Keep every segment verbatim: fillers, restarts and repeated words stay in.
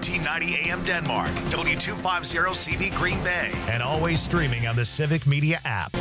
fifteen ninety A M Denmark, W two fifty C V Green Bay, and always streaming on the Civic Media app.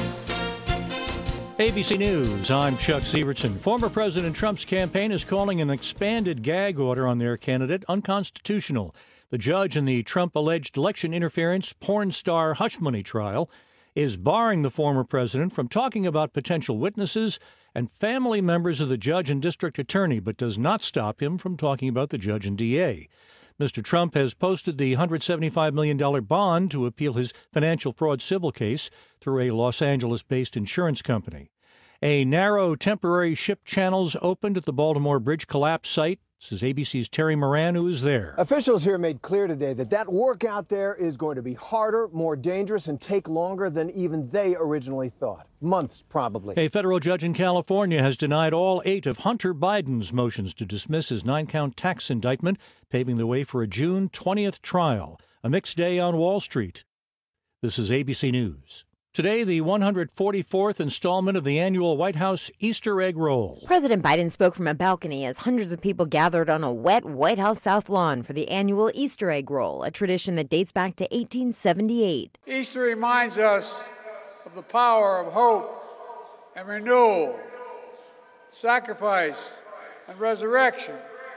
A B C News, I'm Chuck Sievertson. Former President Trump's campaign is calling an expanded gag order on their candidate unconstitutional. The judge in the Trump-alleged election interference porn star hush money trial is barring the former president from talking about potential witnesses and family members of the judge and district attorney, but does not stop him from talking about the judge and D A. Mister Trump has posted the one hundred seventy-five million dollars bond to appeal his financial fraud civil case through a Los Angeles-based insurance company. A narrow temporary ship channels opened at the Baltimore Bridge collapse site. This is A B C's Terry Moran, who is there. Officials here made clear today that that work out there is going to be harder, more dangerous, and take longer than even they originally thought. Months, probably. A federal judge in California has denied all eight of Hunter Biden's motions to dismiss his nine-count tax indictment, paving the way for a June twentieth trial. A mixed day on Wall Street. This is A B C News. Today, the one hundred forty-fourth installment of the annual White House Easter egg roll. President Biden spoke from a balcony as hundreds of people gathered on a wet White House South lawn for the annual Easter egg roll, a tradition that dates back to eighteen seventy-eight. Easter reminds us of the power of hope and renewal, sacrifice and resurrection,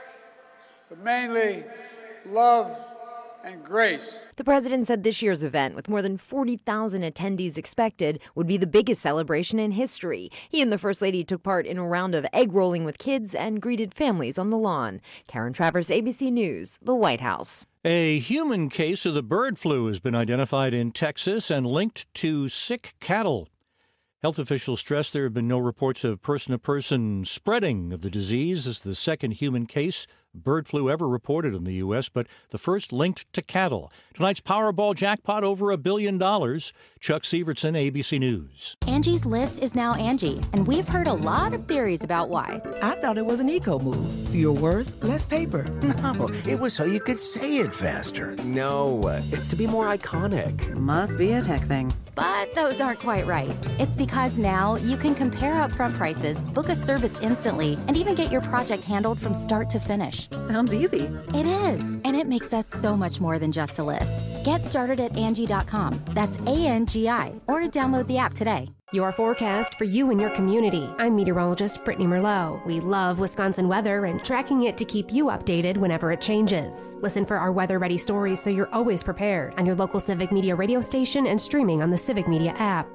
but mainly love and grace. The president said this year's event, with more than forty thousand attendees expected, would be the biggest celebration in history. He and the First Lady took part in a round of egg rolling with kids and greeted families on the lawn. Karen Travers, A B C News, the White House. A human case of the bird flu has been identified in Texas and linked to sick cattle. Health officials stress there have been no reports of person-to-person spreading of the disease. This is the second human case of bird flu ever reported in the U S, but the first linked to cattle. Tonight's Powerball jackpot over a billion dollars. Chuck Sievertson, A B C News. Angie's List is now Angie, and we've heard a lot of theories about why. I thought it was an eco move. Fewer words, less paper. No, it was so you could say it faster. No, it's to be more iconic. Must be a tech thing. But those aren't quite right. It's because now you can compare upfront prices, book a service instantly, and even get your project handled from start to finish. Sounds easy. It is, and it makes us so much more than just a list. Get started at Angie dot com. That's A N G I, or download the app today. Your forecast for you and your community. I'm meteorologist Brittany Merlot. We love Wisconsin weather and tracking it to keep you updated whenever it changes. Listen for our weather-ready stories so you're always prepared on your local Civic Media radio station and streaming on the Civic Media app.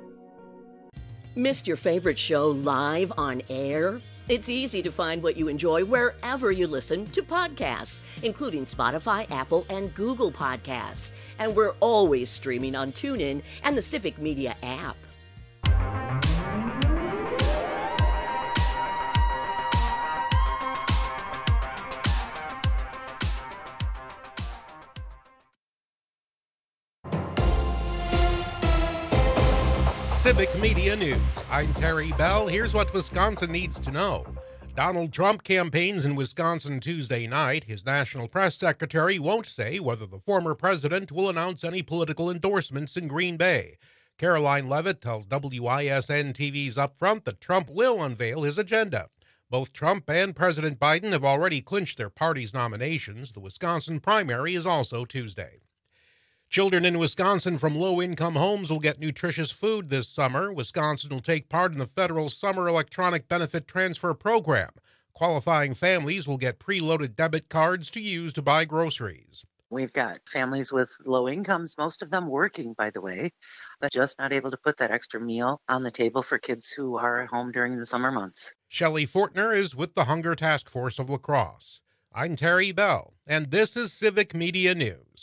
Missed your favorite show live on air? It's easy to find what you enjoy wherever you listen to podcasts, including Spotify, Apple, and Google Podcasts. And we're always streaming on TuneIn and the Civic Media app. Civic Media News. I'm Terry Bell. Here's what Wisconsin needs to know. Donald Trump campaigns in Wisconsin Tuesday night. His national press secretary won't say whether the former president will announce any political endorsements in Green Bay. Caroline Levitt tells W I S N T V's Upfront that Trump will unveil his agenda. Both Trump and President Biden have already clinched their party's nominations. The Wisconsin primary is also Tuesday. Children in Wisconsin from low-income homes will get nutritious food this summer. Wisconsin will take part in the federal Summer Electronic Benefit Transfer Program. Qualifying families will get preloaded debit cards to use to buy groceries. We've got families with low incomes, most of them working, by the way, but just not able to put that extra meal on the table for kids who are at home during the summer months. Shelley Fortner is with the Hunger Task Force of La Crosse. I'm Terry Bell, and this is Civic Media News.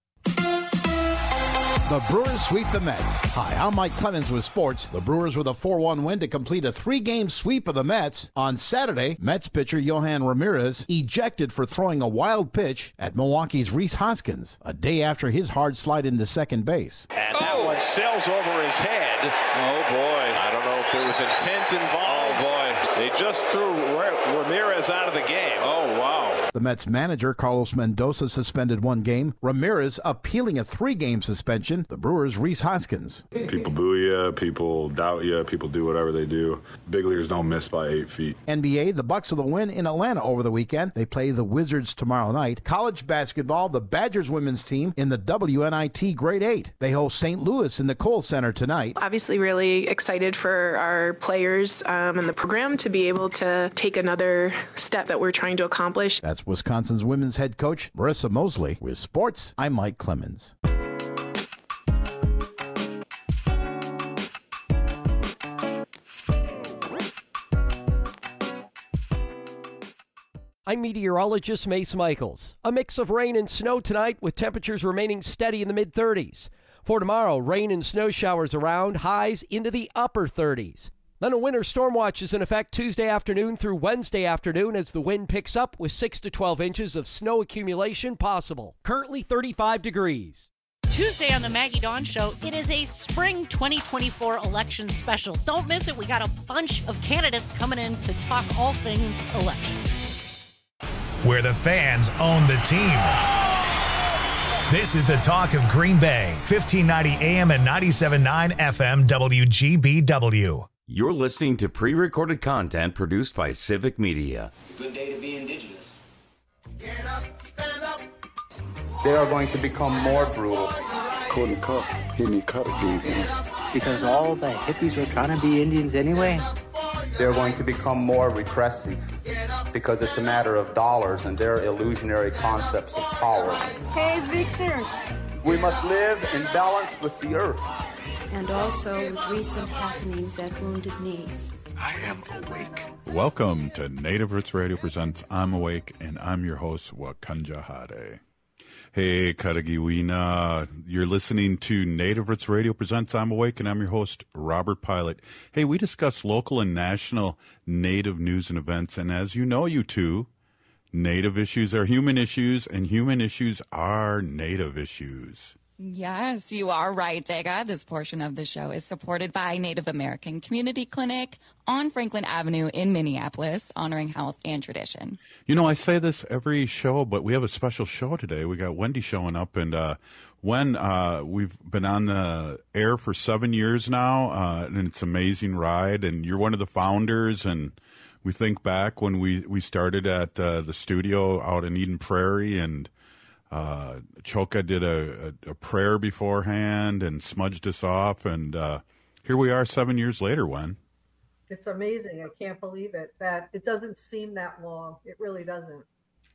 The Brewers sweep the Mets. Hi, I'm Mike Clemens with sports. The Brewers with a four one win to complete a three-game sweep of the Mets. On Saturday, Mets pitcher Yohan Ramirez ejected for throwing a wild pitch at Milwaukee's Rhys Hoskins a day after his hard slide into second base. And that one sails over his head. Oh, boy. I don't know if there was intent involved. Oh, boy. They just threw Ramirez out of the game. Oh, wow. The Mets manager, Carlos Mendoza, suspended one game. Ramirez appealing a three-game suspension. The Brewers' Rhys Hoskins. People boo you. People doubt you. People do whatever they do. Big leaguers don't miss by eight feet. N B A, the Bucks with a win in Atlanta over the weekend. They play the Wizards tomorrow night. College basketball, the Badgers women's team in the W N I T Grade eight. They host Saint Louis in the Kohl Center tonight. Obviously really excited for our players um, and the program to be able to take another step that we're trying to accomplish. That's Wisconsin's women's head coach, Marissa Mosley. With sports, I'm Mike Clemens. I'm meteorologist Mace Michaels. A mix of rain and snow tonight with temperatures remaining steady in the mid thirties. For tomorrow, rain and snow showers around, highs into the upper thirties. Then a winter storm watch is in effect Tuesday afternoon through Wednesday afternoon as the wind picks up with six to twelve inches of snow accumulation possible. Currently thirty-five degrees. Tuesday on the Maggie Dawn Show, it is a spring twenty twenty-four election special. Don't miss it. We got a bunch of candidates coming in to talk all things election. Where the fans own the team. This is the talk of Green Bay, fifteen ninety A M and ninety-seven point nine F M W G B W. You're listening to pre-recorded content produced by Civic Media. It's a good day to be indigenous. Get up, stand up. They are going to become more brutal. Couldn't cut. He need cut again. Because all the hippies were trying to be Indians anyway. They're going to become more repressive because it's a matter of dollars and their illusionary concepts of power. Hey, Victor. We must live in balance with the earth. And also with recent happenings at Wounded Knee. I am awake. Welcome to Native Roots Radio presents I'm Awake, and I'm your host, Wakanja Hade. Hey, Karagiwina. You're listening to Native Roots Radio presents I'm Awake, and I'm your host, Robert Pilot. Hey, we discuss local and national Native news and events, and as you know, you two, Native issues are human issues, and human issues are Native issues. Yes, you are right, Dega. This portion of the show is supported by Native American Community Clinic on Franklin Avenue in Minneapolis, honoring health and tradition. You know, I say this every show, but we have a special show today. We got Wendy showing up, and uh, Wen, uh, we've been on the air for seven years now, uh, and it's an amazing ride, and you're one of the founders, and we think back when we, we started at uh, the studio out in Eden Prairie, and Uh, Choka did a, a, a prayer beforehand and smudged us off, and uh, here we are seven years later, Wen. It's amazing. I can't believe it. That it doesn't seem that long. It really doesn't.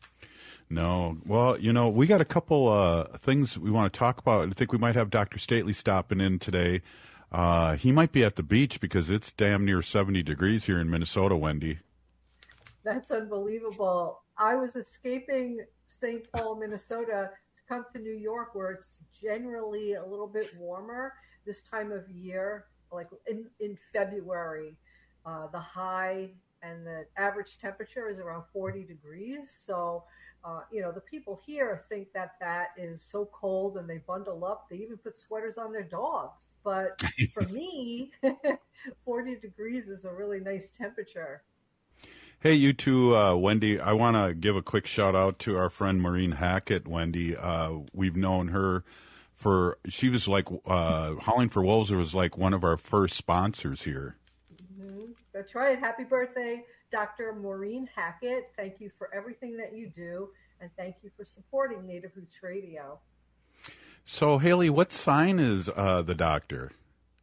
No. Well, you know, we got a couple uh, things we want to talk about. I think we might have Doctor Stately stopping in today. Uh, he might be at the beach because it's damn near seventy degrees here in Minnesota, Wendy. That's unbelievable. I was escaping Saint Paul, Minnesota, to come to New York, where it's generally a little bit warmer this time of year, like in, in February. Uh, the high and the average temperature is around forty degrees. So, uh, you know, the people here think that that is so cold and they bundle up. They even put sweaters on their dogs. But for me, forty degrees is a really nice temperature. Hey, you two, uh, Wendy, I want to give a quick shout out to our friend Maureen Hackett, Wendy. Uh, we've known her for, she was like, uh, Howling for Wolves was like one of our first sponsors here. Mm-hmm. That's right. Happy birthday, Doctor Maureen Hackett. Thank you for everything that you do, and thank you for supporting Native Roots Radio. So, Haley, what sign is uh, the doctor?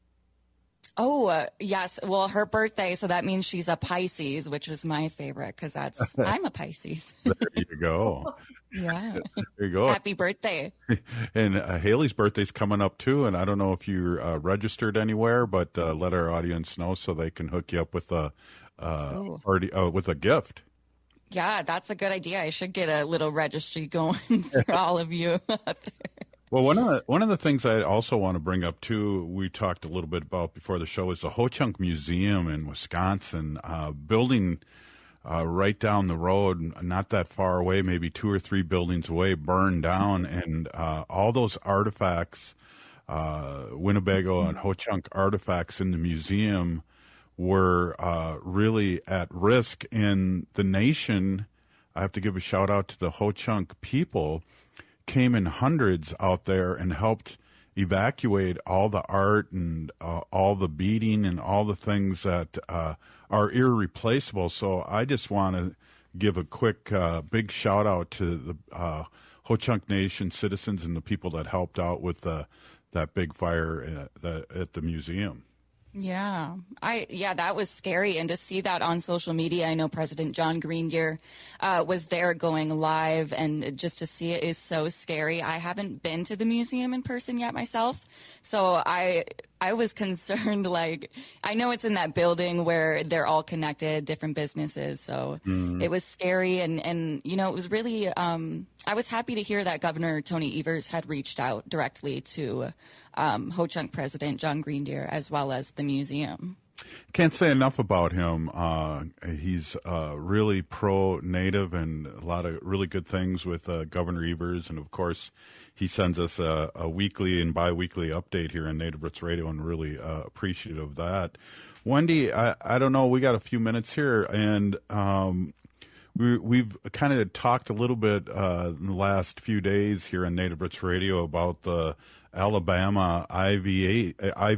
Oh, uh, yes. Well, her birthday, so that means she's a Pisces, which is my favorite because that's I'm a Pisces. There you go. Yeah. There you go. Happy birthday. And uh, Haley's birthday's coming up, too, and I don't know if you're uh, registered anywhere, but uh, let our audience know so they can hook you up with a, uh, party, uh, with a gift. Yeah, that's a good idea. I should get a little registry going for all of you out there. Well, one of the, one of the things I also want to bring up, too, we talked a little bit about before the show, is the Ho-Chunk Museum in Wisconsin, uh, building uh, right down the road, not that far away, maybe two or three buildings away, burned down, and uh, all those artifacts, uh, Winnebago and Ho-Chunk artifacts in the museum were uh, really at risk. And the nation, I have to give a shout out to the Ho-Chunk people, came in hundreds out there and helped evacuate all the art and uh, all the beading and all the things that uh, are irreplaceable. So I just want to give a quick, uh, big shout out to the uh, Ho-Chunk Nation citizens and the people that helped out with the, that big fire at the, at the museum. Yeah, I yeah, that was scary. And to see that on social media, I know President John Greendeer uh, was there going live, and just to see it is so scary. I haven't been to the museum in person yet myself, so I I was concerned. Like, I know it's in that building where they're all connected, different businesses, so mm. it was scary. And, and, you know, it was really, um, I was happy to hear that Governor Tony Evers had reached out directly to um, Ho-Chunk President John Greendeer as well as the museum. Can't say enough about him. Uh, he's uh, really pro-Native and a lot of really good things with uh, Governor Evers. And, of course, he sends us a, a weekly and bi-weekly update here on Native Roots Radio, and really uh, appreciative of that. Wendy, I, I don't know, we got a few minutes here, and um, we, we've kind of talked a little bit uh, in the last few days here on Native Roots Radio about the Alabama I V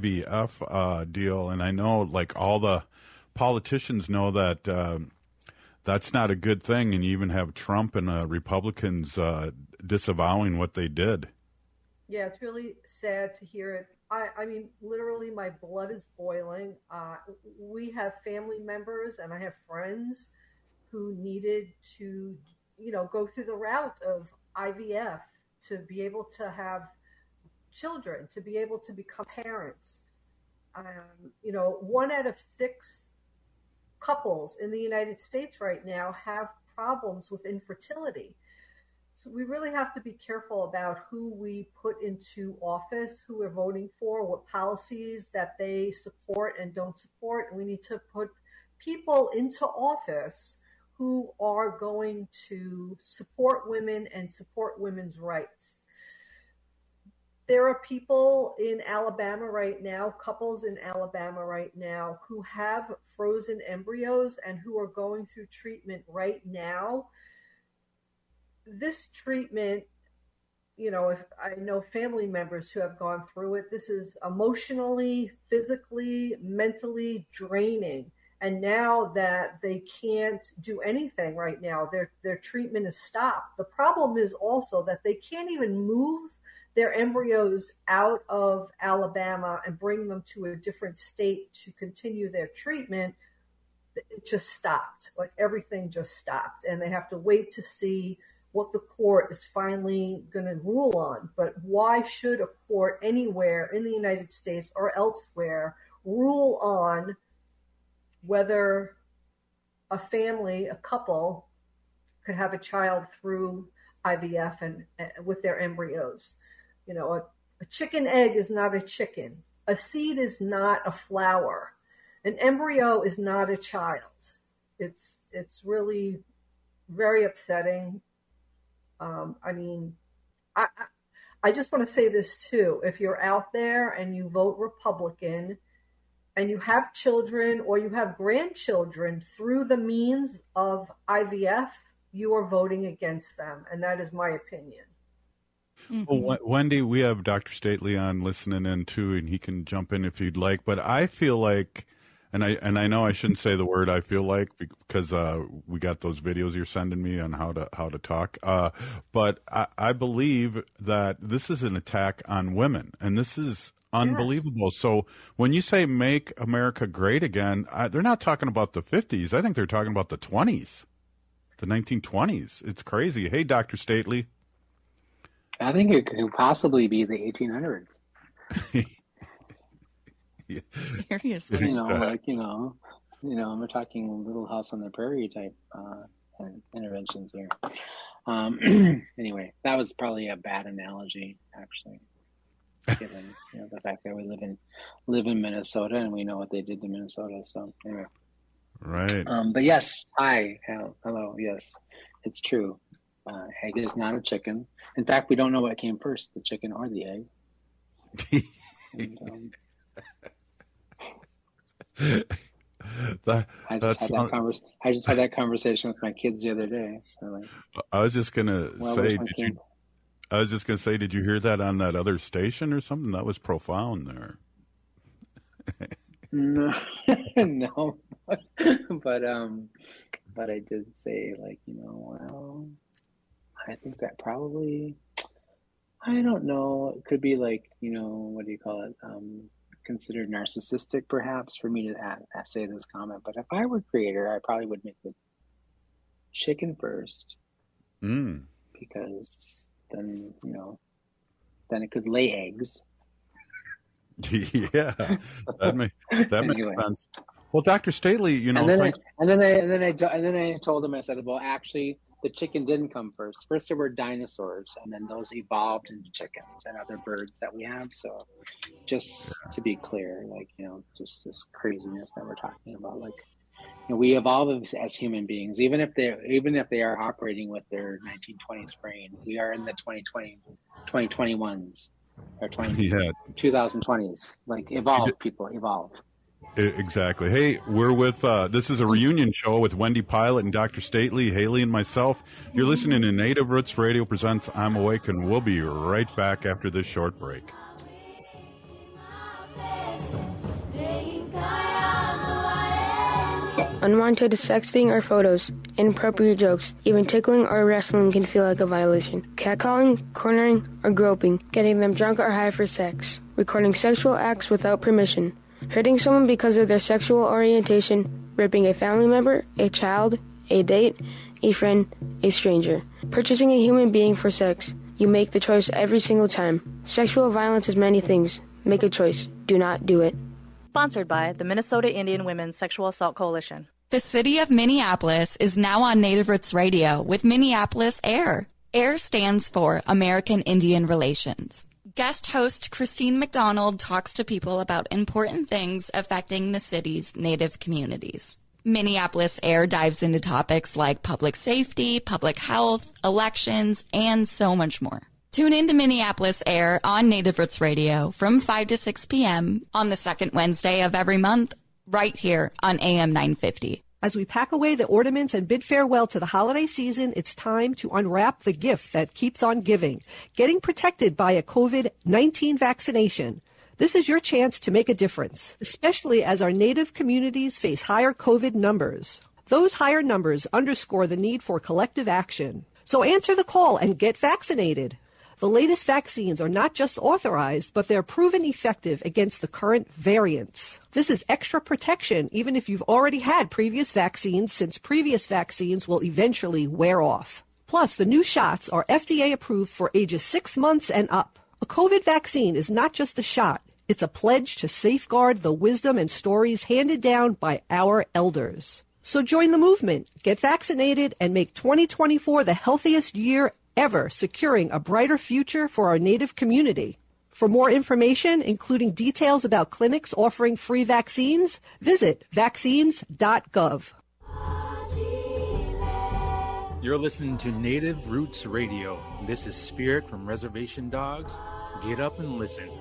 F uh, deal, and I know like all the politicians know that uh, that's not a good thing, and you even have Trump and uh, Republicans uh, disavowing what they did. Yeah, it's really sad to hear it. I, I mean, literally, my blood is boiling. Uh, we have family members, and I have friends who needed to, you know, go through the route of I V F to be able to have children, to be able to become parents. Um, you know, one out of six couples in the United States right now have problems with infertility. So we really have to be careful about who we put into office, who we're voting for, what policies that they support and don't support. And we need to put people into office who are going to support women and support women's rights. There are people in Alabama right now, couples in Alabama right now, who have frozen embryos and who are going through treatment right now. This treatment, you know, if I know family members who have gone through it, this is emotionally, physically, mentally draining. And now that they can't do anything right now, their their treatment is stopped. The problem is also that they can't even move their embryos out of Alabama and bring them to a different state to continue their treatment. It just stopped. Like everything just stopped. And they have to wait to see what the court is finally going to rule on. But why should a court anywhere in the United States or elsewhere rule on whether a family, a couple, could have a child through I V F and, and with their embryos? You know, a, a chicken egg is not a chicken. A seed is not a flower. An embryo is not a child. It's it's really very upsetting. Um, I mean, I, I I just want to say this too. If you're out there and you vote Republican and you have children or you have grandchildren through the means of I V F, you are voting against them. And that is my opinion. Mm-hmm. Well, Wendy, we have Doctor Stately on listening in too, and he can jump in if you'd like. But I feel like, and I and I know I shouldn't say the word "I feel like" because uh, we got those videos you're sending me on how to how to talk. Uh, but I, I believe that this is an attack on women, and this is unbelievable. Yes. So when you say "Make America Great Again," I, they're not talking about the fifties. I think they're talking about the twenties, the nineteen twenties. It's crazy. Hey, Doctor Stately. I think it could possibly be the eighteen hundreds. Yeah. Seriously, you know, like you know, you know, we're talking Little House on the Prairie type uh, interventions here. Um, anyway, that was probably a bad analogy, actually, given you know the fact that we live in live in Minnesota and we know what they did to Minnesota. So anyway, right. Um, but yes, hi, hello, yes, it's true. Uh, egg is not a chicken. In fact, we don't know what came first, the chicken or the egg. and, um... that, I just had that convers- I just had that conversation with my kids the other day. So like, I was just gonna well, say, did you? I was just gonna say, did you hear that on that other station or something? That was profound there. No, no, but um, but I did say like, you know, well, I think that probably, I don't know, it could be like, you know, what do you call it? Um, considered narcissistic, perhaps, for me to add, say this comment. But if I were creator, I probably would make the chicken first, mm. because then, you know, then it could lay eggs. Yeah, that, may, that Anyway. makes sense. Well, Doctor Staley, you know, and then, I, thanks. and then I and then I and then I told him, I said, well, actually, the chicken didn't come first. First, there were dinosaurs, and then those evolved into chickens and other birds that we have. So, just yeah. to be clear, like, you know, just this craziness that we're talking about, like, you know, we evolve as, as human beings, even if they even if they are operating with their nineteen twenties brain. We are in the twenty twenty, twenty twenty-ones. Or twenty, yeah. twenty twenties. Like, evolve, people, evolve. Exactly. Hey, we're with, uh, this is a reunion show with Wendy Pilot and Doctor Stately, Haley, and myself. You're listening to Native Roots Radio presents I'm Awake, and we'll be right back after this short break. Unwanted sexting or photos, inappropriate jokes, even tickling or wrestling can feel like a violation. Catcalling, cornering, or groping, getting them drunk or high for sex, recording sexual acts without permission, hurting someone because of their sexual orientation, raping a family member, a child, a date, a friend, a stranger, purchasing a human being for sex. You make the choice every single time. Sexual violence is many things. Make a choice. Do not do it. Sponsored by the Minnesota Indian Women's Sexual Assault Coalition. The city of Minneapolis is now on Native Roots Radio with Minneapolis AIR. AIR stands for American Indian Relations. Guest host Christine McDonald talks to people about important things affecting the city's Native communities. Minneapolis AIR dives into topics like public safety, public health, elections, and so much more. Tune in to Minneapolis AIR on Native Roots Radio from five to six p.m. on the second Wednesday of every month, right here on A M nine fifty. As we pack away the ornaments and bid farewell to the holiday season, it's time to unwrap the gift that keeps on giving, getting protected by a COVID nineteen vaccination. This is your chance to make a difference, especially as our Native communities face higher COVID numbers. Those higher numbers underscore the need for collective action. So answer the call and get vaccinated. The latest vaccines are not just authorized, but they're proven effective against the current variants. This is extra protection even if you've already had previous vaccines, since previous vaccines will eventually wear off. Plus, the new shots are F D A approved for ages six months and up. A COVID vaccine is not just a shot. It's a pledge to safeguard the wisdom and stories handed down by our elders. So join the movement, get vaccinated, and make twenty twenty-four the healthiest year ever, securing a brighter future for our Native community. For more information, including details about clinics offering free vaccines, visit vaccines dot gov. You're listening to Native Roots Radio. This is Spirit from Reservation Dogs. Get up and listen.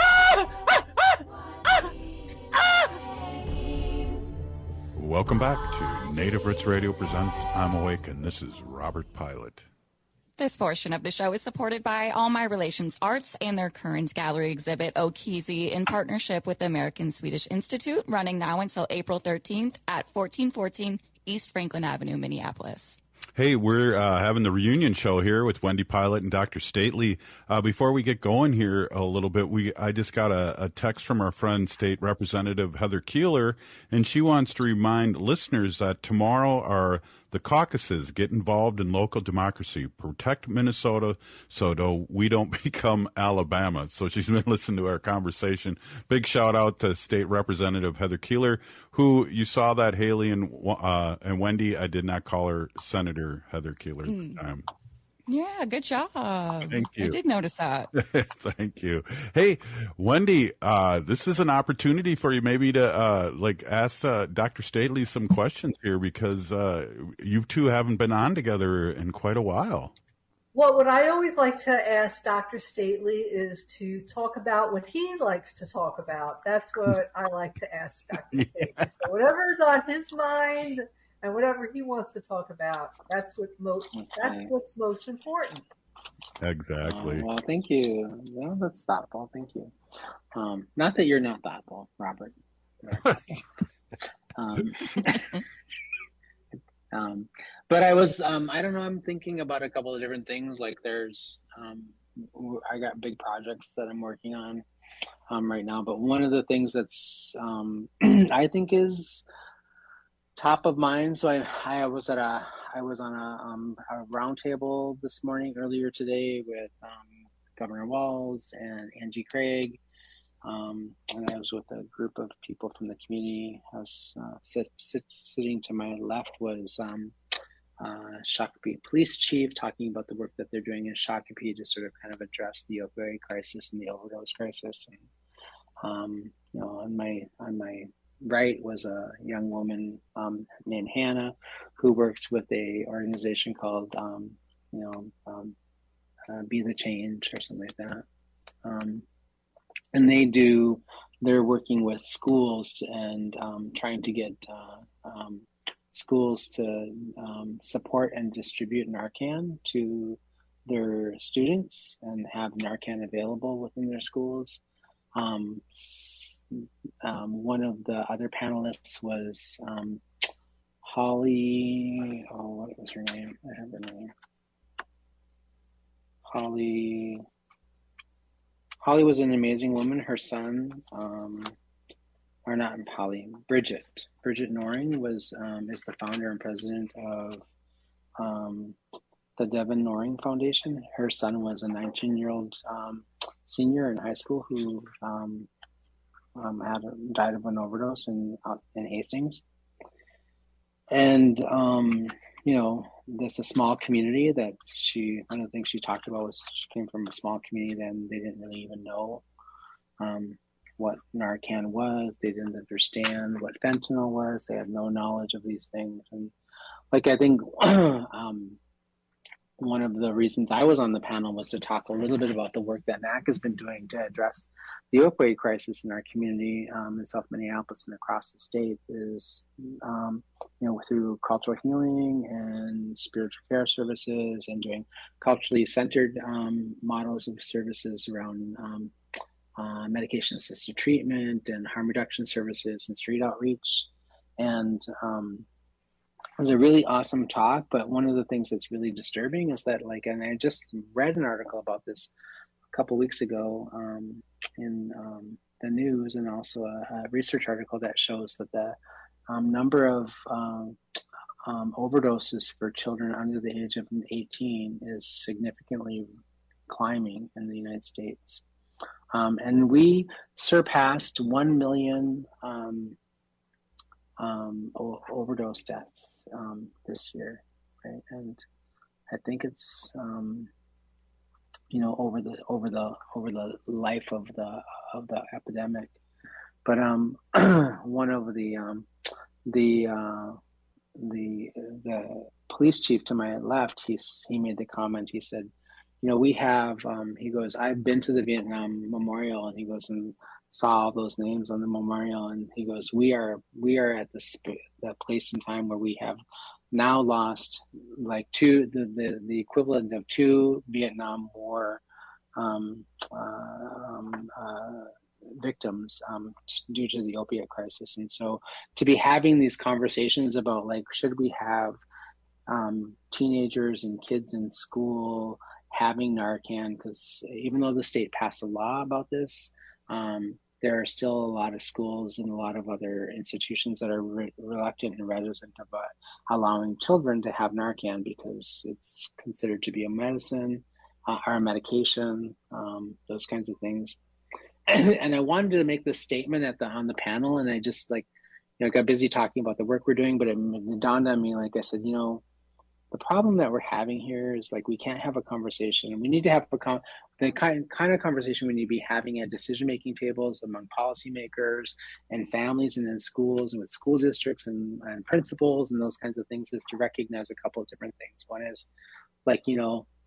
Welcome back to Native Roots Radio presents I'm Awake, and this is Robert Pilot. This portion of the show is supported by All My Relations Arts and their current gallery exhibit, Okizi, in partnership with the American Swedish Institute, running now until April thirteenth at fourteen fourteen East Franklin Avenue, Minneapolis. Hey, we're uh, having the reunion show here with Wendy Pilot and Doctor Stately. Uh, before we get going here a little bit, we I just got a, a text from our friend, State Representative Heather Keeler, and she wants to remind listeners that tomorrow are the caucuses. Get involved in local democracy. Protect Minnesota so we don't become Alabama. So she's been listening to our conversation. Big shout out to State Representative Heather Keeler, who you saw that Haley and uh, and Wendy. I did not call her Senator Heather Keeler. Mm. Um, Yeah, good job. Thank you. I did notice that. Thank you. Hey, Wendy, uh, this is an opportunity for you maybe to uh, like ask uh, Doctor Stately some questions here, because uh, you two haven't been on together in quite a while. Well, what I always like to ask Doctor Stately is to talk about what he likes to talk about. That's what I like to ask Doctor Yeah. Stately. So whatever is on his mind and whatever he wants to talk about, that's what most. Okay. That's what's most important. Exactly. Uh, well, thank you. Well, that's thoughtful. Thank you. Um, not that you're not thoughtful, Robert. um, um, but I was, um, I don't know, I'm thinking about a couple of different things. Like there's, um, I got big projects that I'm working on um, right now. But one of the things that's, um, I think is top of mind. So I, I was at a, I was on a, um, a roundtable this morning, earlier today, with um, Governor Walz and Angie Craig. Um, and I was with a group of people from the community. I was uh, sit, sit, sitting to my left was um, uh, Shakopee Police Chief, talking about the work that they're doing in Shakopee to sort of kind of address the opioid crisis and the overdose crisis. And, um, you know, on my on my right was a young woman um, named Hannah, who works with a organization called, um, you know, um, uh, Be the Change or something like that. Um, and they do, they're working with schools and um, trying to get uh, um, schools to um, support and distribute Narcan to their students and have Narcan available within their schools. Um, um, one of the other panelists was um, Holly, oh, what was her name? I have her name. Holly, Holly was an amazing woman. Her son, um, or not Holly, Bridget. Bridget Noring was um, is the founder and president of um, the Devin Noring Foundation. Her son was a nineteen-year-old um, senior in high school who um, um, had died of an overdose in uh, in Hastings. And um, you know, this a small community that she. One of the things she talked about was she came from a small community. Then they didn't really even know um, what Narcan was. They didn't understand what fentanyl was. They had no knowledge of these things. And like I think. um, One of the reasons I was on the panel was to talk a little bit about the work that N A C has been doing to address the opioid crisis in our community um, in South Minneapolis and across the state is, um, you know, through cultural healing and spiritual care services and doing culturally centered um, models of services around um, uh, medication-assisted treatment and harm reduction services and street outreach. And um, it was a really awesome talk, but one of the things that's really disturbing is that, like, and I just read an article about this a couple weeks ago um, in um, the news, and also a, a research article that shows that the um, number of um, um, overdoses for children under the age of eighteen is significantly climbing in the United States. Um, and we surpassed one million um, um o- overdose deaths um this year, right? And I think it's um you know over the over the over the life of the of the epidemic. But um one of the um the uh the the police chief to my left, he's he made the comment, he said, you know, we have um he goes, I've been to the Vietnam Memorial, and he goes, and saw all those names on the memorial, and he goes, we are we are at the sp- the place in time where we have now lost like two the the, the equivalent of two Vietnam War um, uh, um, uh, victims um, due to the opiate crisis. And so to be having these conversations about, like, should we have um, teenagers and kids in school having Narcan, because even though the state passed a law about this, um, there are still a lot of schools and a lot of other institutions that are re- reluctant and reticent about allowing children to have Narcan because it's considered to be a medicine uh, or a medication, um, those kinds of things. And I wanted to make this statement at the on the panel, and I just like, you know, got busy talking about the work we're doing, but it, it dawned on me, like I said, you know, the problem that we're having here is, like, we can't have a conversation, and we need to have a con- the kind, kind of conversation we need to be having at decision-making tables among policymakers and families and in schools and with school districts and, and principals and those kinds of things, is to recognize a couple of different things. One is, like, you know,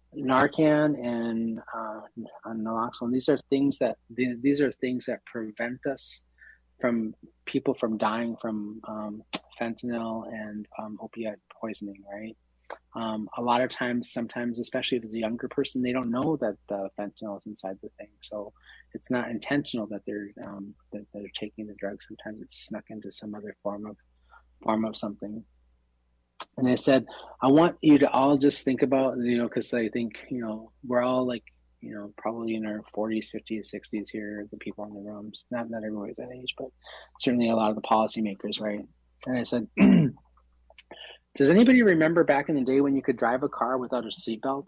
Narcan and uh, naloxone, these are things that these are things that prevent us from people from dying from um, fentanyl and um, opioid poisoning, right? Um, a lot of times, sometimes, especially if it's a younger person, they don't know that the fentanyl is inside the thing. So it's not intentional that they're um, that they're taking the drug. Sometimes it's snuck into some other form of form of something. And I said, I want you to all just think about, you know, because I think, you know, we're all like, you know, probably in our forties, fifties, sixties here, the people in the rooms. Not not everybody's that age, but certainly a lot of the policymakers, right? And I said, does anybody remember back in the day when you could drive a car without a seatbelt?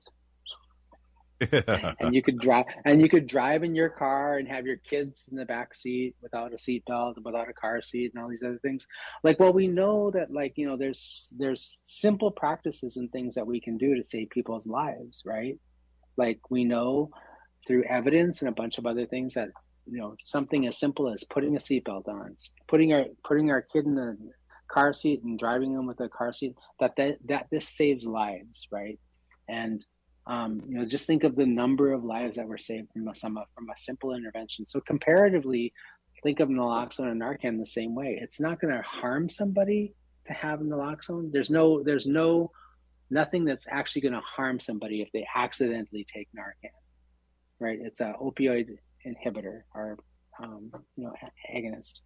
Yeah. And you could drive, and you could drive in your car and have your kids in the back seat without a seatbelt, without a car seat, and all these other things. Like, well, we know that, like, you know, there's there's simple practices and things that we can do to save people's lives, right? Like, we know through evidence and a bunch of other things that, you know, something as simple as putting a seatbelt on, putting our putting our kid in the car seat and driving them with a car seat, that that, that this saves lives, right? And Um, you know, just think of the number of lives that were saved from a, some, from a simple intervention. So comparatively, think of naloxone and Narcan the same way. It's not going to harm somebody to have naloxone. There's no, there's no, nothing that's actually going to harm somebody if they accidentally take Narcan, right? It's an opioid inhibitor or, um, you know, agonist.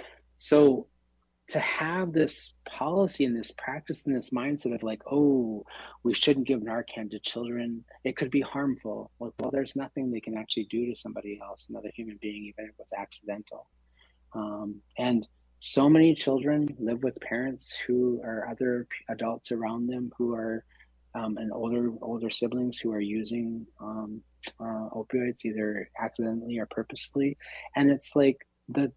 So to have this policy and this practice and this mindset of like, oh, we shouldn't give Narcan to children, it could be harmful. Well, well, there's nothing they can actually do to somebody else, another human being, even if it's accidental. Um, and so many children live with parents who are other adults around them who are, um, and older older siblings who are using um, uh, opioids, either accidentally or purposefully. And it's like the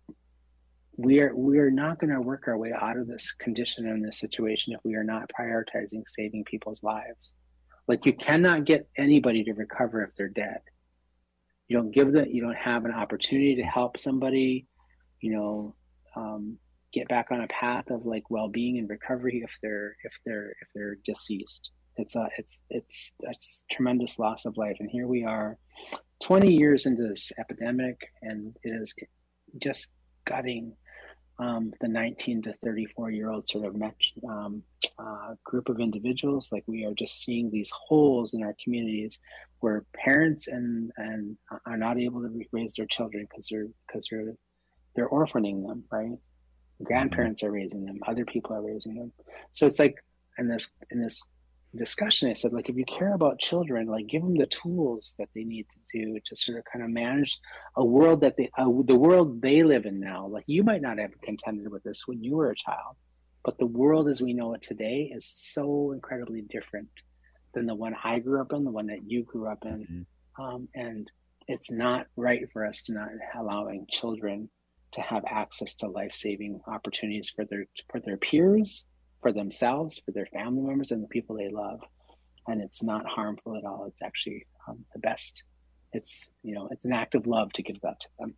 We are we are not going to work our way out of this condition and this situation if we are not prioritizing saving people's lives. Like, you cannot get anybody to recover if they're dead. You don't give them, you don't have an opportunity to help somebody, you know, um, get back on a path of like well-being and recovery if they're if they're if they're deceased. It's a it's it's it's tremendous loss of life. And here we are, twenty years into this epidemic, and it is just gutting Um, the nineteen to thirty-four year old sort of um, uh, group of individuals. Like, we are just seeing these holes in our communities where parents and and are not able to raise their children because they're because they're they're orphaning them, right? Grandparents are raising them, other people are raising them. So it's like in this in this discussion, I said, like, if you care about children, like, give them the tools that they need to do to sort of kind of manage a world that they, uh, the world they live in now. Like, you might not have contended with this when you were a child, but the world as we know it today is so incredibly different than the one I grew up in, the one that you grew up in. Mm-hmm. Um, and it's not right for us to not allowing children to have access to life-saving opportunities for their for their peers, for themselves, for their family members, and the people they love. And it's not harmful at all. It's actually um, the best. It's, you know, it's an act of love to give that to them.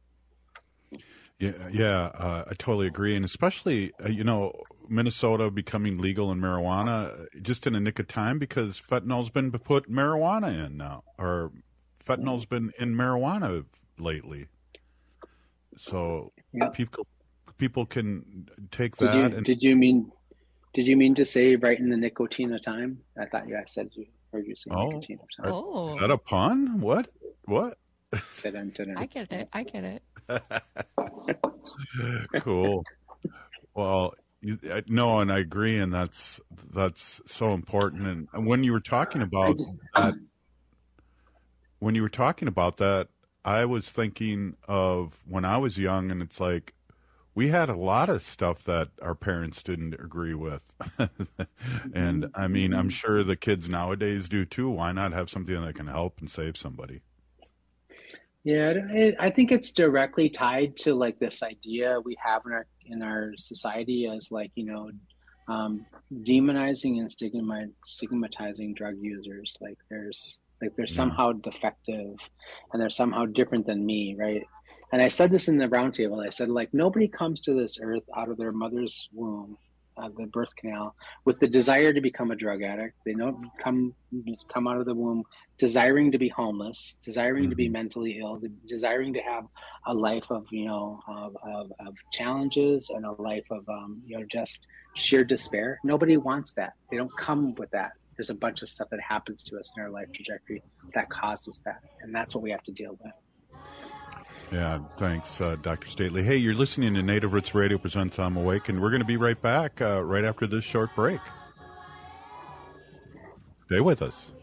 Yeah, yeah, uh, I totally agree. And especially, uh, you know, Minnesota becoming legal in marijuana just in a nick of time, because fentanyl's been put marijuana in now, or fentanyl's been in marijuana lately. So yeah. people people can take that. Did you, and, did you mean... Did you mean to say right in the nicotine of time? I thought you I said you heard you say oh, nicotine of time. Oh. Is that a pun? What? What? I get it. I get it. Cool. Well, you, no, and I agree, and that's that's so important. And, and when you were talking about that, when you were talking about that, I was thinking of when I was young, and it's like, we had a lot of stuff that our parents didn't agree with. And I mean, I'm sure the kids nowadays do too. Why not have something that can help and save somebody? Yeah, I think it's directly tied to like this idea we have in our in our society as like, you know, um, demonizing and stigmatizing drug users. Like there's like they're somehow defective and they're somehow different than me, right? And I said this in the roundtable. I said, like, nobody comes to this earth out of their mother's womb uh, the birth canal with the desire to become a drug addict. They don't come come out of the womb desiring to be homeless, desiring mm-hmm. to be mentally ill, desiring to have a life of you know of, of, of challenges and a life of um, you know just sheer despair. Nobody wants that. They don't come with that. There's a bunch of stuff that happens to us in our life trajectory that causes that, and that's what we have to deal with. Yeah, thanks, uh, Doctor Stately. Hey, you're listening to Native Roots Radio presents I'm Awake, and we're going to be right back uh, right after this short break. Stay with us.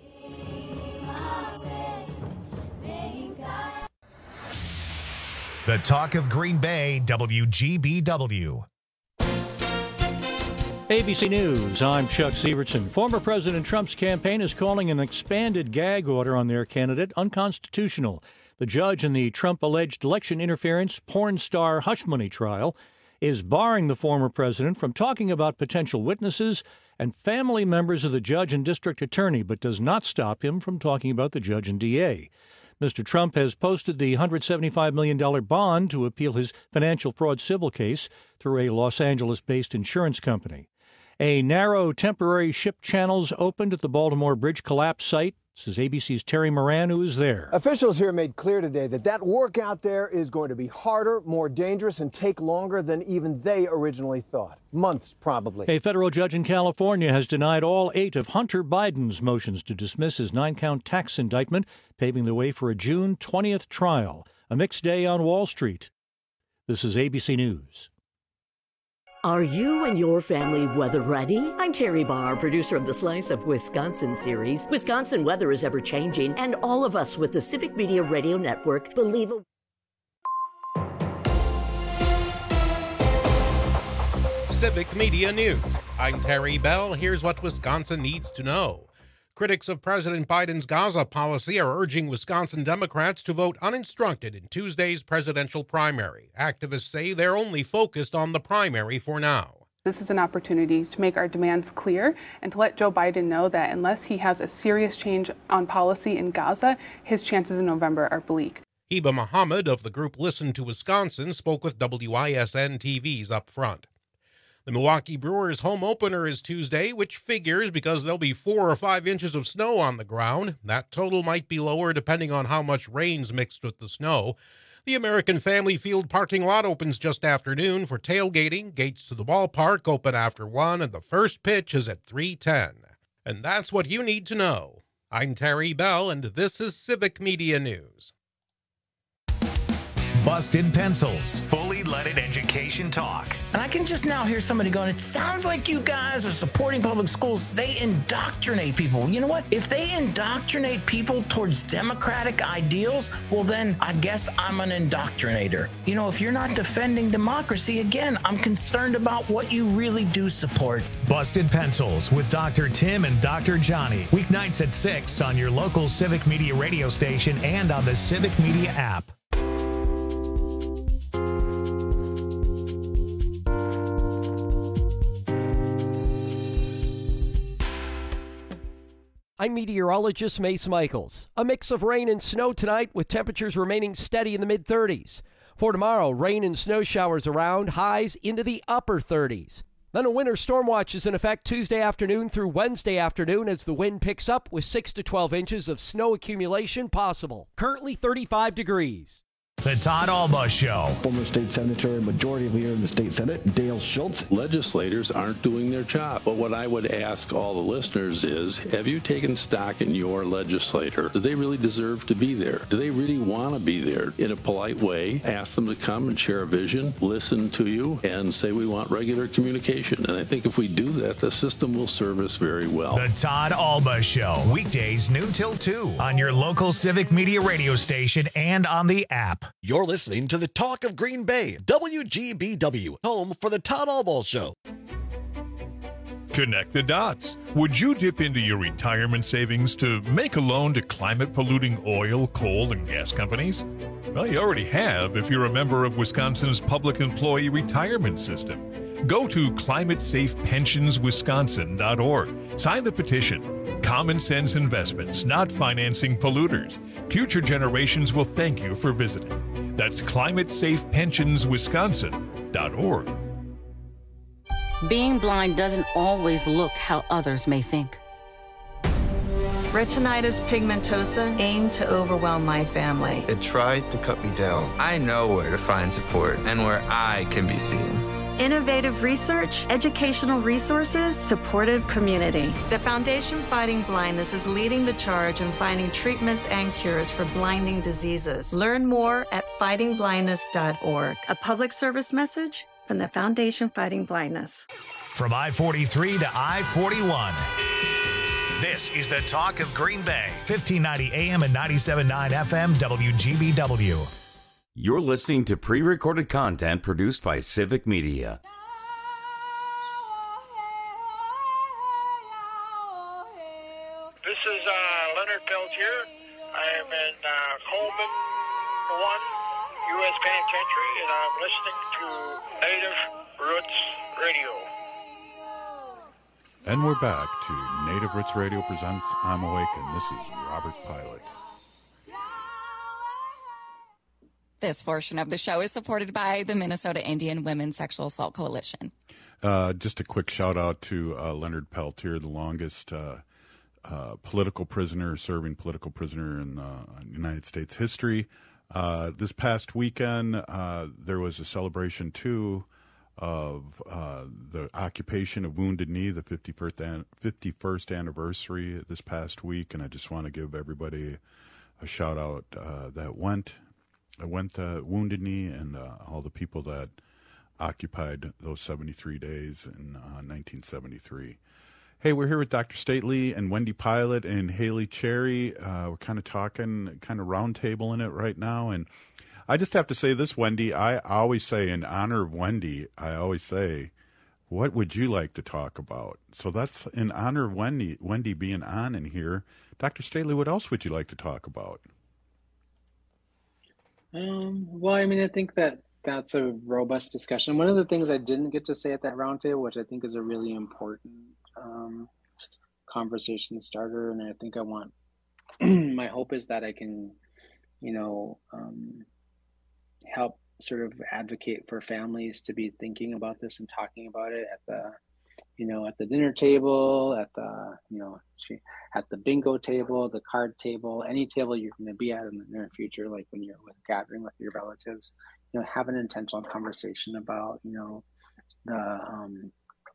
The Talk of Green Bay, W G B W. A B C News, I'm Chuck Sievertson. Former President Trump's campaign is calling an expanded gag order on their candidate unconstitutional. The judge in the Trump-alleged election interference porn star hush money trial is barring the former president from talking about potential witnesses and family members of the judge and district attorney, but does not stop him from talking about the judge and D A. Mister Trump has posted the one hundred seventy-five million dollars bond to appeal his financial fraud civil case through a Los Angeles-based insurance company. A narrow temporary ship channels opened at the Baltimore Bridge collapse site. This is A B C's Terry Moran, who is there. Officials here made clear today that that work out there is going to be harder, more dangerous, and take longer than even they originally thought. Months, probably. A federal judge in California has denied all eight of Hunter Biden's motions to dismiss his nine-count tax indictment, paving the way for a June twentieth trial. A mixed day on Wall Street. This is A B C News. Are you and your family weather ready? I'm Terry Barr, producer of the Slice of Wisconsin series. Wisconsin weather is ever changing, and all of us with the Civic Media Radio Network believe a Civic Media News. I'm Terry Bell. Here's what Wisconsin needs to know. Critics of President Biden's Gaza policy are urging Wisconsin Democrats to vote uninstructed in Tuesday's presidential primary. Activists say they're only focused on the primary for now. This is an opportunity to make our demands clear and to let Joe Biden know that unless he has a serious change on policy in Gaza, his chances in November are bleak. Heba Muhammad of the group Listen to Wisconsin spoke with W I S N T V's Up Front. The Milwaukee Brewers home opener is Tuesday, which figures because there'll be four or five inches of snow on the ground. That total might be lower depending on how much rain's mixed with the snow. The American Family Field parking lot opens just after noon for tailgating. Gates to the ballpark open after one, and the first pitch is at three ten. And that's what you need to know. I'm Terry Bell, and this is Civic Media News. Busted Pencils, fully leaded education talk. And I can just now hear somebody going, it sounds like you guys are supporting public schools. They indoctrinate people. You know what? If they indoctrinate people towards democratic ideals, well, then I guess I'm an indoctrinator. You know, if you're not defending democracy, again, I'm concerned about what you really do support. Busted Pencils with Doctor Tim and Doctor Johnny. Weeknights at six on your local Civic Media radio station and on the Civic Media app. I'm meteorologist Mace Michaels. A mix of rain and snow tonight with temperatures remaining steady in the mid thirties. For tomorrow, rain and snow showers around, highs into the upper thirties. Then a winter storm watch is in effect Tuesday afternoon through Wednesday afternoon as the wind picks up with six to twelve inches of snow accumulation possible. Currently thirty-five degrees. The Todd Alba Show. Former state senator, majority leader in the state senate, Dale Schultz. Legislators aren't doing their job. But what I would ask all the listeners is, have you taken stock in your legislator? Do they really deserve to be there? Do they really want to be there? In a polite way, ask them to come and share a vision, listen to you, and say we want regular communication. And I think if we do that, the system will serve us very well. The Todd Alba Show. Weekdays noon till two on your local Civic Media radio station and on the app. You're listening to the Talk of Green Bay, W G B W, home for the Todd Alba Show. Connect the dots. Would you dip into your retirement savings to make a loan to climate-polluting oil, coal, and gas companies? Well, you already have if you're a member of Wisconsin's Public Employee Retirement System. Go to climate safe pensions wisconsin dot org. Sign the petition. Common sense investments, not financing polluters. Future generations will thank you for visiting. That's climate safe pensions wisconsin dot org. Being blind doesn't always look how others may think. Retinitis pigmentosa aimed to overwhelm my family. It tried to cut me down. I know where to find support and where I can be seen. Innovative research, educational resources, supportive community. The Foundation Fighting Blindness is leading the charge in finding treatments and cures for blinding diseases. Learn more at fighting blindness dot org. A public service message from the Foundation Fighting Blindness. From I forty-three to I forty-one. This is the Talk of Green Bay, fifteen ninety A M and ninety-seven point nine F M W G B W. You're listening to pre-recorded content produced by Civic Media. This is uh, Leonard Peltier. I am in uh, Coleman one, U S Penitentiary, and I'm listening to Native Roots Radio. And we're back to Native Roots Radio presents I'm Awake, and this is Robert Pilot. This portion of the show is supported by the Minnesota Indian Women's Sexual Assault Coalition. Uh, just a quick shout out to uh, Leonard Peltier, the longest uh, uh, political prisoner, serving political prisoner in uh, United States history. Uh, this past weekend, uh, there was a celebration, too, of uh, the occupation of Wounded Knee, the fifty-first, an- fifty-first anniversary this past week, and I just want to give everybody a shout out uh, that went. I went to Wounded Knee and uh, all the people that occupied those seventy-three days in uh, nineteen seventy-three. Hey, we're here with Doctor Stately and Wendy Pilot and Haley Cherry. Uh, we're kind of talking, kind of roundtabling it right now. And I just have to say this, Wendy. I always say, in honor of Wendy, I always say, what would you like to talk about? So that's in honor of Wendy, Wendy being on in here. Doctor Stately, what else would you like to talk about? Um, well, I mean, I think that that's a robust discussion. One of the things I didn't get to say at that roundtable, which I think is a really important um, conversation starter, and I think I want, my hope is that I can, you know, um, help sort of advocate for families to be thinking about this and talking about it at the, you know, at the dinner table, at the, you know, at the bingo table, the card table, any table you're going to be at in the near future, like when you're with gathering with your relatives, you know, have an intentional conversation about, you know, the, um,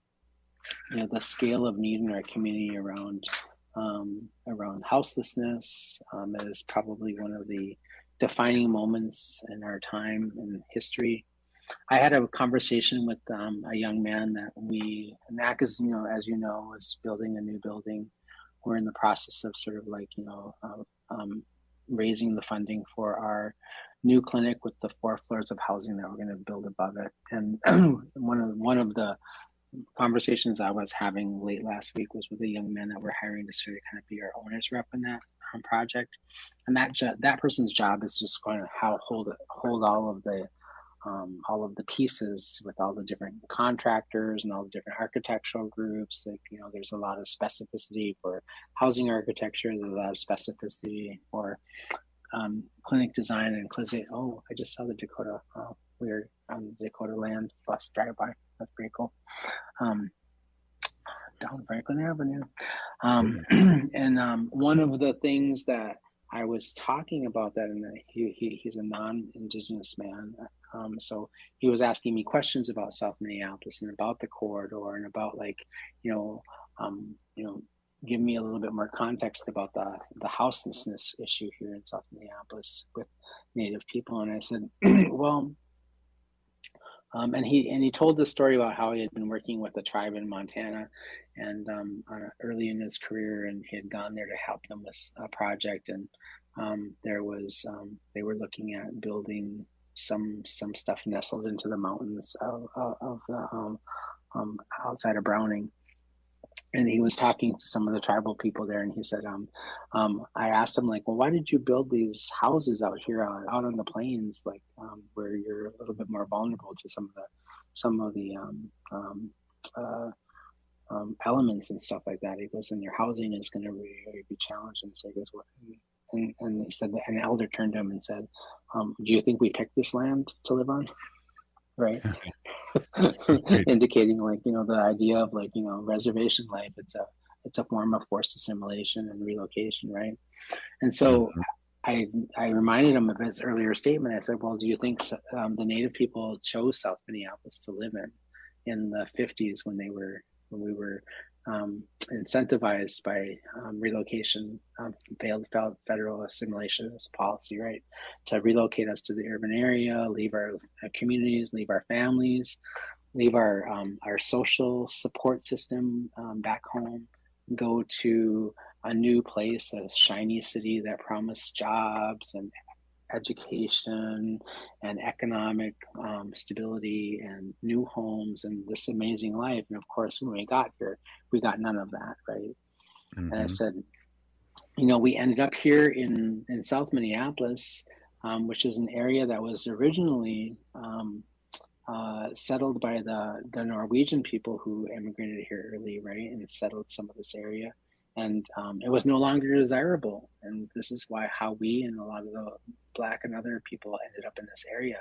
you know, the scale of need in our community around, um, around houselessness. Um, that is probably one of the defining moments in our time in history. I had a conversation with um, a young man that we, N A C is, you know, as you know, is building a new building. We're in the process of sort of like, you know, uh, um, raising the funding for our new clinic with the four floors of housing that we're going to build above it. And one of one of the conversations I was having late last week was with a young man that we're hiring to sort of kind of be our owner's rep in that um, project. And that jo- that person's job is just going to how hold hold all of the Um, all of the pieces with all the different contractors and all the different architectural groups. Like, you know, there's a lot of specificity for housing architecture. There's a lot of specificity for um, clinic design and clinic. Oh, I just saw the Dakota. Oh, weird. On the Dakota land bus drive by. That's pretty cool. Um, down Franklin Avenue. Um, and um, one of the things that I was talking about that, and he, he he's a non-Indigenous man, um, so he was asking me questions about South Minneapolis and about the corridor and about, like, you know, um, you know, give me a little bit more context about the the houselessness issue here in South Minneapolis with Native people. And I said, well, um, and he and he told the story about how he had been working with a tribe in Montana, and um, uh, early in his career, and he had gone there to help them with a project, and um, there was um, they were looking at building some some stuff nestled into the mountains of, of, of the um, um, outside of Browning. And he was talking to some of the tribal people there, and he said, um, um, I asked him, like, well, why did you build these houses out here, out, out on the plains, like, um, where you're a little bit more vulnerable to some of the, some of the um, um, uh, um, elements and stuff like that? He goes, and your housing is going to really be challenged. And so he goes, what? And, and he said, that an elder turned to him and said, um, do you think we picked this land to live on? right? Indicating like, you know, the idea of like, you know, reservation life, it's a it's a form of forced assimilation and relocation, right? And so mm-hmm. I I reminded him of his earlier statement. I said, well, do you think um, the Native people chose South Minneapolis to live in in the fifties when they were when we were um, incentivized by um, relocation, um, failed, failed federal assimilationist policy, right, to relocate us to the urban area, leave our, our communities, leave our families, leave our um, our social support system um, back home, go to a new place, a shiny city that promised jobs and education and economic um, stability and new homes and this amazing life. And of course, when we got here, we got none of that, right? Mm-hmm. And I said, you know, we ended up here in, in South Minneapolis, um, which is an area that was originally um, uh, settled by the, the Norwegian people who immigrated here early, right? And settled some of this area. And um, it was no longer desirable. And this is why how we and a lot of the Black and other people ended up in this area.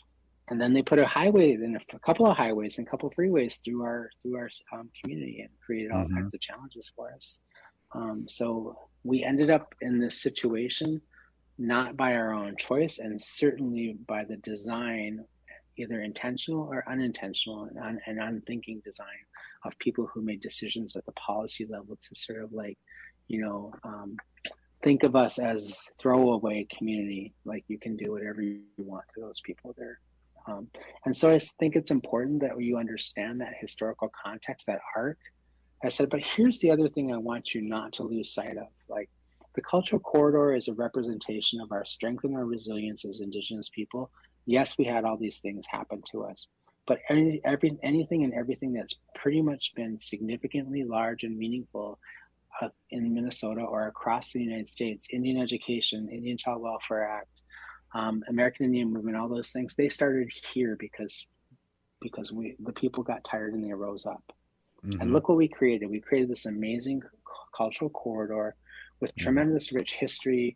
And then they put a highway, then a couple of highways and a couple of freeways through our through our um, community and created all mm-hmm. kinds of challenges for us. Um, so we ended up in this situation, not by our own choice, and certainly by the design, either intentional or unintentional and, un- and unthinking design of people who made decisions at the policy level to sort of like, you know, um, think of us as throwaway community, like you can do whatever you want to those people there. Um, and so I think it's important that you understand that historical context, that arc. I said, but here's the other thing I want you not to lose sight of. Like, the cultural corridor is a representation of our strength and our resilience as Indigenous people. Yes, we had all these things happen to us, but any, every, anything and everything that's pretty much been significantly large and meaningful uh, in Minnesota or across the United States, Indian education, Indian Child Welfare Act, um, American Indian Movement, all those things, they started here because because we the people got tired and they rose up. Mm-hmm. And look what we created. We created this amazing cultural corridor with mm-hmm. tremendous rich history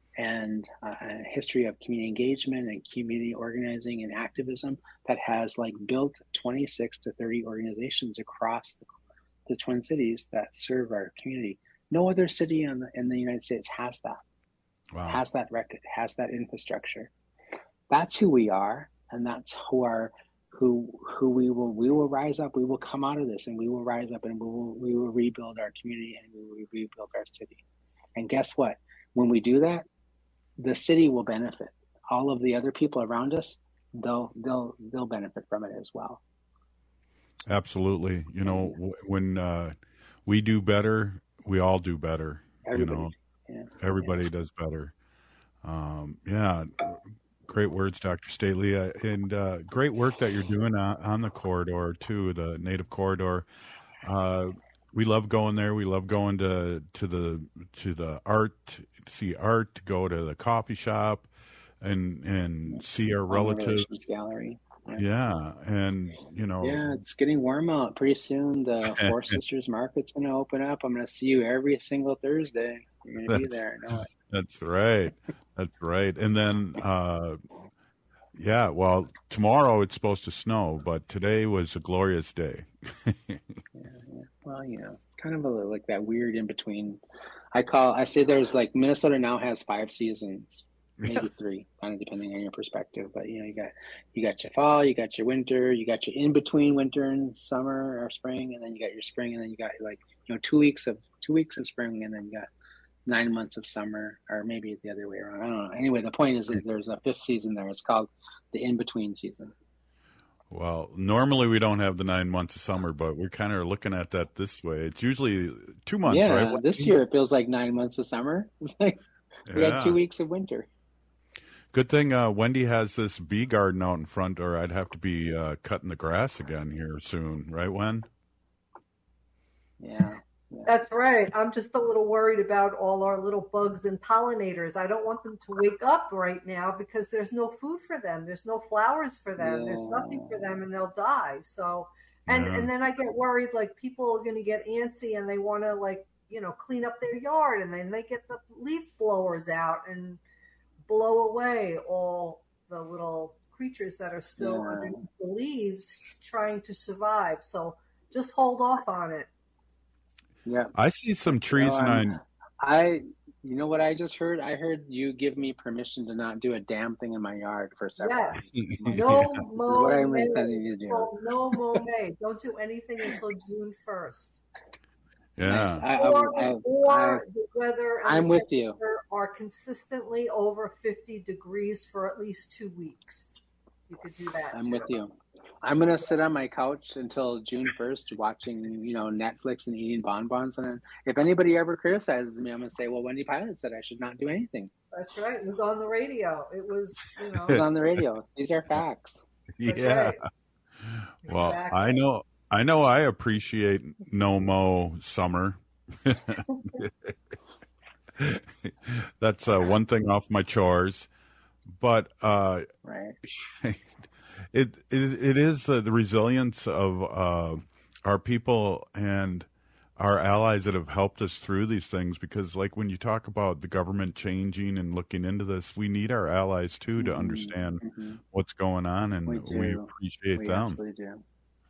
and uh, a history of community engagement and community organizing and activism that has like built twenty-six to thirty organizations across the, the Twin Cities that serve our community. No other city in the, in the United States has that, wow. has that record, has that infrastructure. That's who we are, and that's who our who who we will we will rise up. We will come out of this, and we will rise up, and we will we will rebuild our community, and we will rebuild our city. And guess what? When we do that, the city will benefit. All of the other people around us, they'll they'll they'll benefit from it as well. Absolutely. You know, when uh, we do better, we all do better. Everybody, you know, yeah. everybody yeah. does better. Um, yeah. Great words, Doctor Stately, uh, and uh, great work that you're doing on, on the corridor too, the Native Corridor. Uh, we love going there. We love going to to the to the art, to see art, to go to the coffee shop, and and see our relatives. Gallery. Yeah. yeah, and you know. Yeah, it's getting warm out. Pretty soon, the Four Sisters Market's going to open up. I'm going to see you every single Thursday. I'm going to be there. I know it. That's right. That's right. And then, uh, yeah, well, tomorrow it's supposed to snow, but today was a glorious day. yeah, yeah. Well, you know, it's kind of a, like that weird in between. I call, I say there's like Minnesota now has five seasons, maybe yeah. three, kind of depending on your perspective. But you know, you got you got your fall, you got your winter, you got your in between winter and summer or spring, and then you got your spring, and then you got like you know two weeks of two weeks of spring, and then you got nine months of summer, or maybe the other way around. I don't know. Anyway, the point is, is there's a fifth season there. It's called the in-between season. Well, normally we don't have the nine months of summer, but we're kind of looking at that this way. It's usually two months, yeah, right? Yeah, this year it feels like nine months of summer. It's like we yeah. had two weeks of winter. Good thing uh, Wendy has this bee garden out in front, or I'd have to be uh, cutting the grass again here soon. Right, Wen? Yeah. Yeah. That's right. I'm just a little worried about all our little bugs and pollinators. I don't want them to wake up right now because there's no food for them. There's no flowers for them. Yeah. There's nothing for them, and they'll die. So, and, yeah. and then I get worried, like people are going to get antsy and they want to like, you know, clean up their yard, and then they get the leaf blowers out and blow away all the little creatures that are still Yeah. underneath the leaves trying to survive. So just hold off on it. Yeah. I see some trees No, and I'm- I I, you know what I just heard? I heard you give me permission to not do a damn thing in my yard for several Yes. weeks. No This is mow what I'm May. intending to do. No, no mow May. Don't do anything until June first. yeah. I, I, Or, I, or the weather and I'm the with you. temperature are consistently over fifty degrees for at least two weeks. You could do that. I'm too. with you. I'm gonna sit on my couch until June first, watching you know Netflix and eating bonbons. And then if anybody ever criticizes me, I'm gonna say, "Well, Wendy Pilot said I should not do anything." That's right. It was on the radio. It was, you know. It was on the radio. These are facts. Yeah. right. Well, Exactly. I know, I know, I appreciate no mo summer. That's uh, one thing off my chores, but uh, Right. it it it is uh, the resilience of uh, our people and our allies that have helped us through these things. Because, like, when you talk about the government changing and looking into this, we need our allies too to understand Mm-hmm. what's going on, and We we, do. appreciate We them. absolutely do.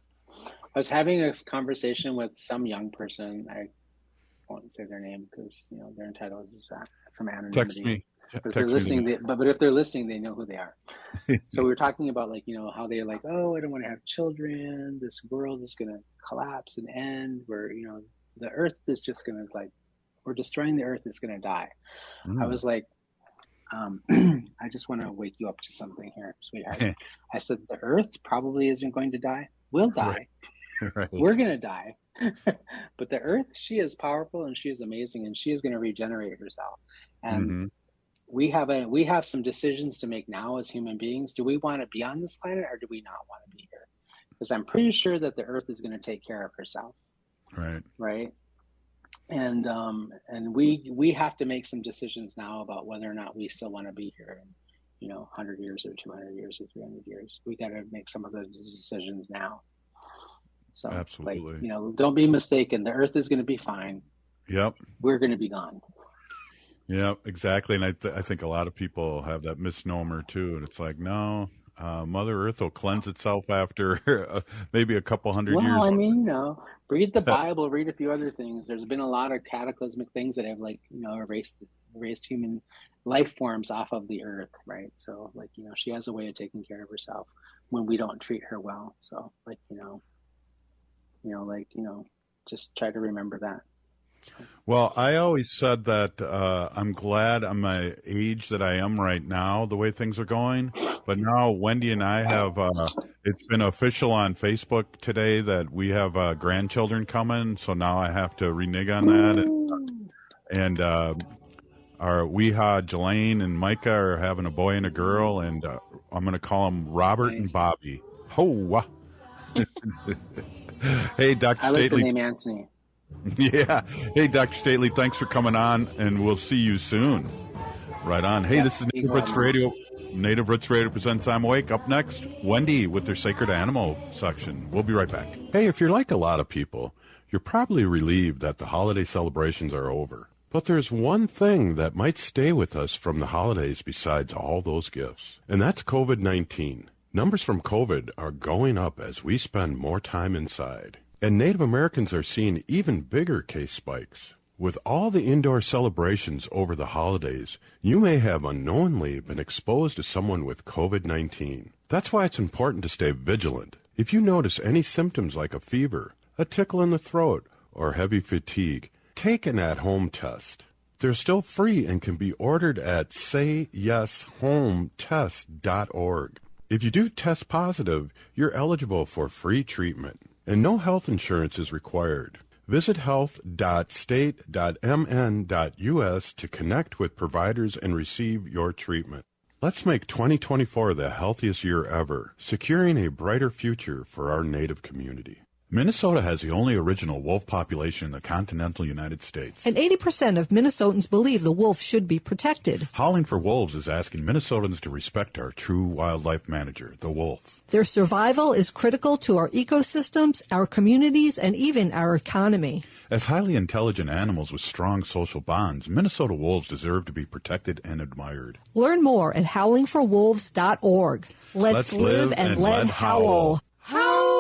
I was having a conversation with some young person. I won't say their name because you know they're entitled to that- some anonymity. Text me. Te- But if they're text me listening, the- they, but but if they're listening, they know who they are. So we were talking about like you know how they're like, oh, I don't want to have children. This world is going to collapse and end. Where you know the Earth is just going to like we're destroying the Earth. It's going to die. I Mm. was like, um, I just want to wake you up to something here, sweetheart. I said the Earth probably isn't going to die. We'll die. Right. We're going to die. But the Earth, she is powerful and she is amazing and she is going to regenerate herself. And Mhm. we have a we have some decisions to make now as human beings. Do we want to be on this planet or do we not want to be here? Because I'm pretty sure that the Earth is going to take care of herself, Right. right? And um, and we we have to make some decisions now about whether or not we still want to be here in you know one hundred years or two hundred years or three hundred years. We got to make some of those decisions now. So, Absolutely. like, you know, don't be mistaken. The Earth is going to be fine. Yep. We're going to be gone. Yep. Exactly. And I, th- I think a lot of people have that misnomer too. And it's like, no, uh, Mother Earth will cleanse itself after uh, maybe a couple hundred Well, years. I mean, you know, read the Bible, read a few other things. There's been a lot of cataclysmic things that have, like, you know, erased erased human life forms off of the Earth, right? So, like, you know, she has a way of taking care of herself when we don't treat her well. So, like, you know, you know, like, you know, just try to remember that. Well, I always said that uh, I'm glad I'm my age that I am right now, the way things are going. But now Wendy and I have, uh, it's been official on Facebook today that we have uh, grandchildren coming. So now I have to renege on that. And, and uh, our Weeha, Jelaine, and Micah are having a boy and a girl. And uh, I'm going to call them Robert and Bobby. Ho! Hey, Doctor I like Stately. the name Anthony. Yeah. Hey, Doctor Stately, thanks for coming on, and we'll see you soon. Right on. Hey, Yeah, this is you Native go Roots on. Radio. Native Roots Radio presents I'm Awake. Up next, Wendy with their Sacred Animal section. We'll be right back. Hey, if you're like a lot of people, you're probably relieved that the holiday celebrations are over. But there's one thing that might stay with us from the holidays besides all those gifts, and that's COVID nineteen. Numbers from COVID are going up as we spend more time inside. And Native Americans are seeing even bigger case spikes. With all the indoor celebrations over the holidays, you may have unknowingly been exposed to someone with COVID nineteen. That's why it's important to stay vigilant. If you notice any symptoms like a fever, a tickle in the throat, or heavy fatigue, take an at-home test. They're still free and can be ordered at say yes home test dot org. If you do test positive, you're eligible for free treatment, and no health insurance is required. Visit health dot state dot m n dot u s to connect with providers and receive your treatment. Let's make twenty twenty-four the healthiest year ever, securing a brighter future for our Native community. Minnesota has the only original wolf population in the continental United States. And eighty percent of Minnesotans believe the wolf should be protected. Howling for Wolves is asking Minnesotans to respect our true wildlife manager, the wolf. Their survival is critical to our ecosystems, our communities, and even our economy. As highly intelligent animals with strong social bonds, Minnesota wolves deserve to be protected and admired. Learn more at howling for wolves dot org. Let's, Let's live, live and and, let let howl. Howl!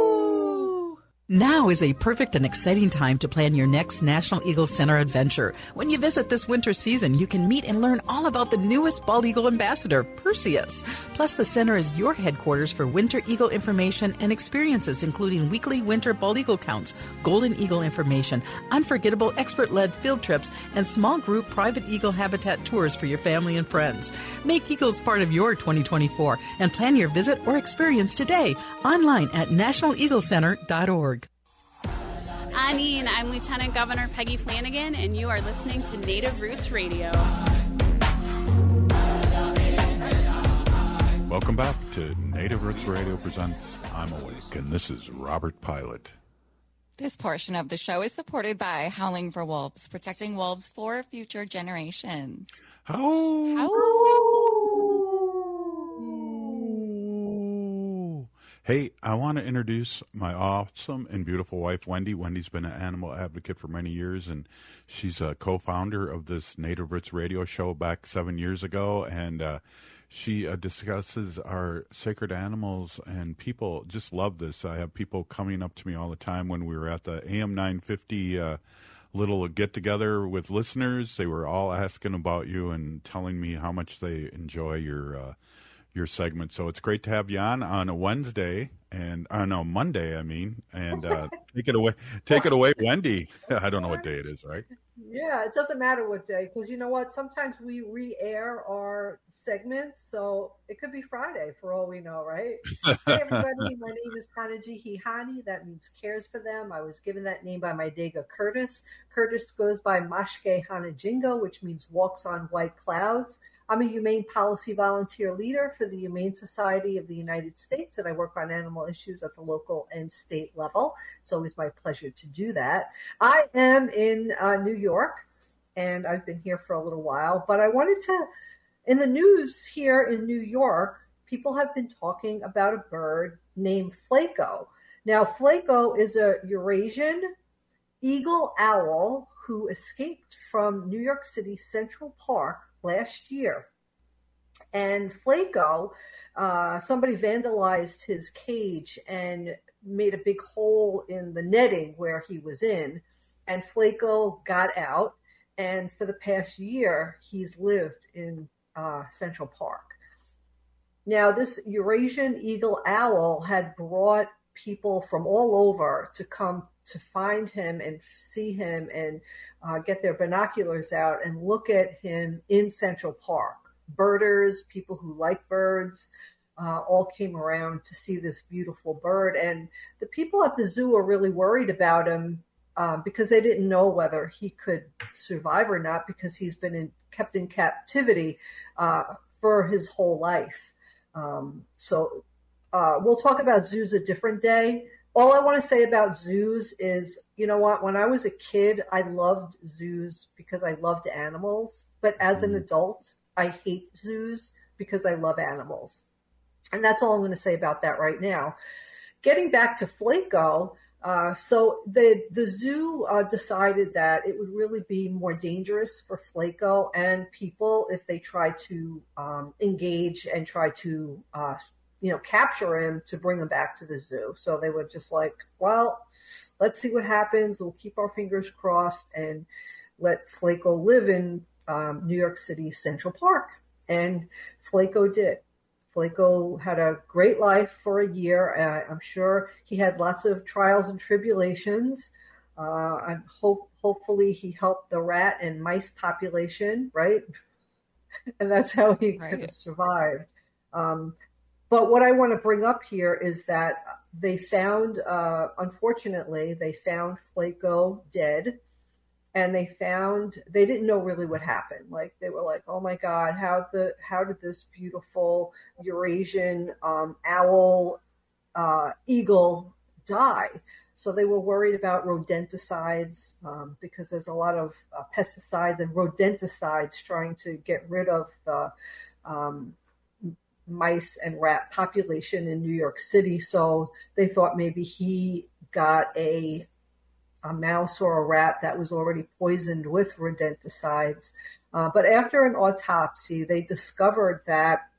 Now is a perfect and exciting time to plan your next National Eagle Center adventure. When you visit this winter season, you can meet and learn all about the newest bald eagle ambassador, Perseus. Plus, the center is your headquarters for winter eagle information and experiences, including weekly winter bald eagle counts, golden eagle information, unforgettable expert-led field trips, and small group private eagle habitat tours for your family and friends. Make eagles part of your twenty twenty-four and plan your visit or experience today online at national eagle center dot org. Anine, I'm Lieutenant Governor Peggy Flanagan, and you are listening to Native Roots Radio. Welcome back to Native Roots Radio presents I'm Awake, and this is Robert Pilot. This portion of the show is supported by Howling for Wolves, protecting wolves for future generations. How? How? Hey, I want to introduce my awesome and beautiful wife, Wendy. Wendy's been an animal advocate for many years, and she's a co-founder of this Native Roots radio show back seven years ago, and uh, she uh, discusses our sacred animals, and people just love this. I have people coming up to me all the time when we were at the A M nine fifty uh, little get-together with listeners. They were all asking about you and telling me how much they enjoy your uh your segment. So it's great to have you on on a Wednesday and on a Monday, I mean, and uh, take it away. Take it away, Wendy. I don't know what day it is, right? Yeah, it doesn't matter what day, because you know what? Sometimes we re-air our segments, so it could be Friday for all we know, right? Hey, everybody. My name is Hanaji Hihani. That means cares for them. I was given that name by my Dega Curtis. Curtis goes by Mashke Hanajingo, which means walks on white clouds. I'm a humane policy volunteer leader for the Humane Society of the United States, and I work on animal issues at the local and state level. It's always my pleasure to do that. I am in uh, New York, and I've been here for a little while, but I wanted to, in the news here in New York, people have been talking about a bird named Flaco. Now, Flaco is a Eurasian eagle owl who escaped from New York City Central Park last year. And Flaco, uh, somebody vandalized his cage and made a big hole in the netting where he was in. And Flaco got out. And for the past year, he's lived in uh, Central Park. Now, this Eurasian eagle owl had brought people from all over to come to find him and see him and uh, get their binoculars out and look at him in Central Park. Birders, people who like birds, uh, all came around to see this beautiful bird. And the people at the zoo are really worried about him um, because they didn't know whether he could survive or not, because he's been in, kept in captivity uh, for his whole life. Um, so uh, we'll talk about zoos a different day. All I want to say about zoos is, you know what, when I was a kid, I loved zoos because I loved animals. But as an adult, I hate zoos because I love animals. And that's all I'm going to say about that right now. Getting back to Flaco, uh, so the, the zoo uh, decided that it would really be more dangerous for Flaco and people if they try to um, engage and try to uh you know, capture him to bring him back to the zoo. So they were just like, well, let's see what happens. We'll keep our fingers crossed and let Flaco live in um, New York City Central Park. And Flaco did. Flaco had a great life for a year. Uh, I'm sure he had lots of trials and tribulations. Uh, and hope, hopefully he helped the rat and mice population, right? And that's how he right. could have survived. Um, But what I want to bring up here is that they found, uh, unfortunately, they found Flaco dead, and they found, they didn't know really what happened. Like, they were like, oh my God, how the how did this beautiful Eurasian um, owl uh, eagle die. So they were worried about rodenticides um, because there's a lot of uh, pesticides and rodenticides trying to get rid of the um, mice and rat population in New York City. So they thought maybe he got a a mouse or a rat that was already poisoned with rodenticides. Uh, but after an autopsy, they discovered that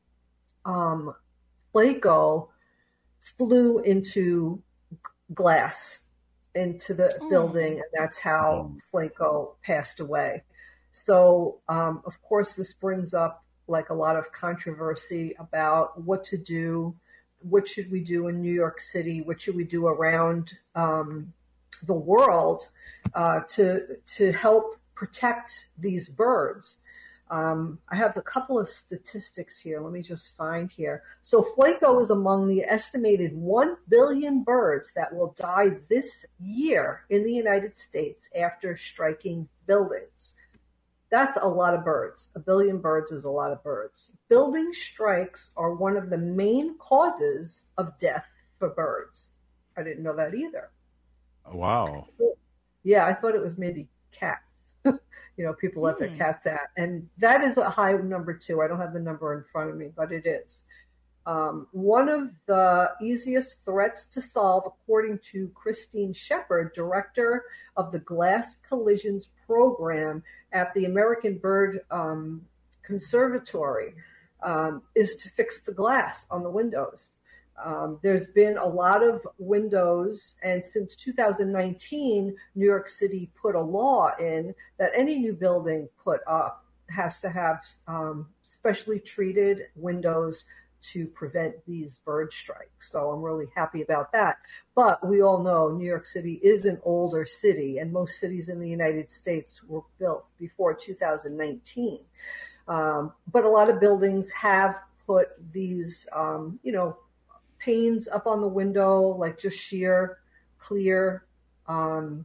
um, Flako flew into glass into the mm. building, and that's how Flako passed away. So, um, of course, this brings up like a lot of controversy about what to do, what should we do in New York City, what should we do around um, the world uh, to to help protect these birds. Um, I have a couple of statistics here. Let me just find here. So Flako is among the estimated one billion birds that will die this year in the United States after striking buildings. That's a lot of birds. A billion birds is a lot of birds. Building strikes are one of the main causes of death for birds. I didn't know that either. Wow. Yeah, I thought it was maybe cats. You know, people let mm. their cats out. And that is a high number, too. I don't have the number in front of me, but it is. Um, one of the easiest threats to solve, according to Christine Shepard, director of the Glass Collisions Program at the American Bird um, Conservatory, um, is to fix the glass on the windows. Um, there's been a lot of windows, and since two thousand nineteen, New York City put a law in that any new building put up has to have um, specially treated windows to prevent these bird strikes. So I'm really happy about that. But we all know New York City is an older city, and most cities in the United States were built before two thousand nineteen. Um, but a lot of buildings have put these, um, you know, panes up on the window, like just sheer, clear. Um,